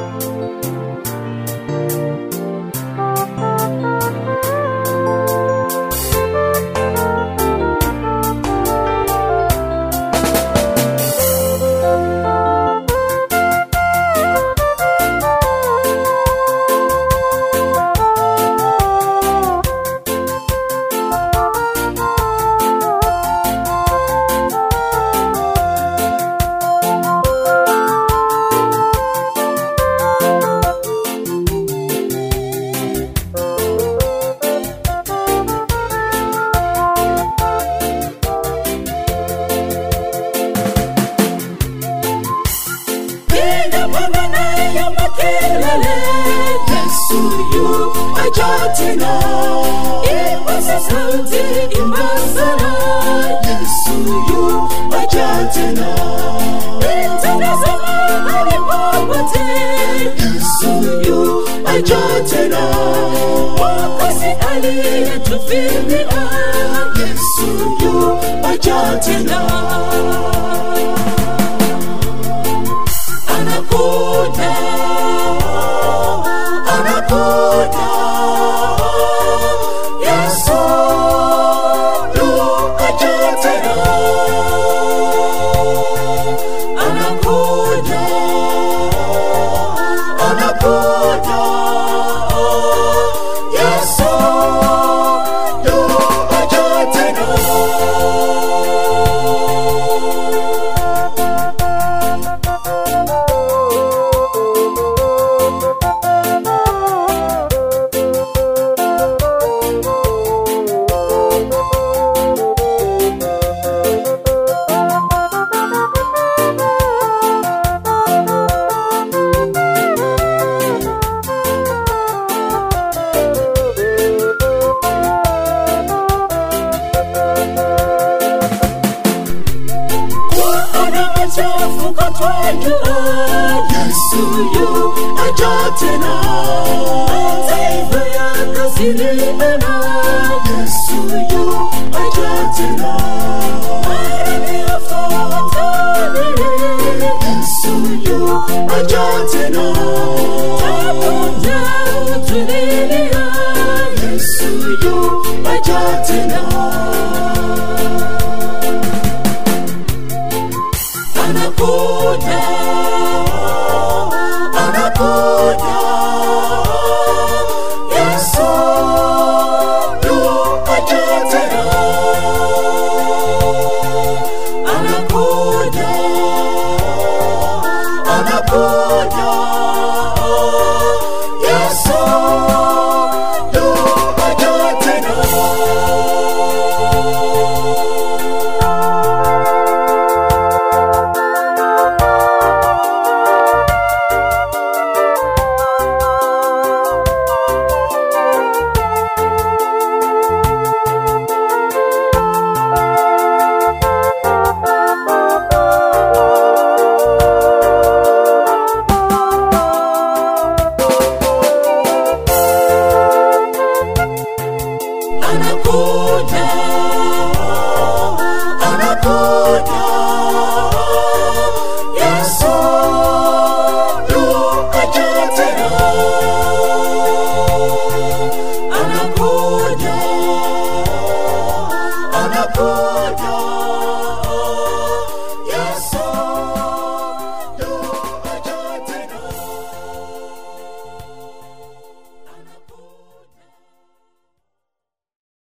Yesu yu ajatena, imasa sauti imbasana. Yesu yu ajatena, itazama alipopote. Yesu yu ajatena, wakasi aliyetufia. Yesu yu ajatena, anakuja. Yesu yu ajatena, anakuja. Yesu yu ajatena. Yesu yu ajatena, taifa ya kasirina. Yesu yu ajatena, marani afatani. Yesu yu ajatena, tapunja utulilia. Yesu yu ajatena, anakuja.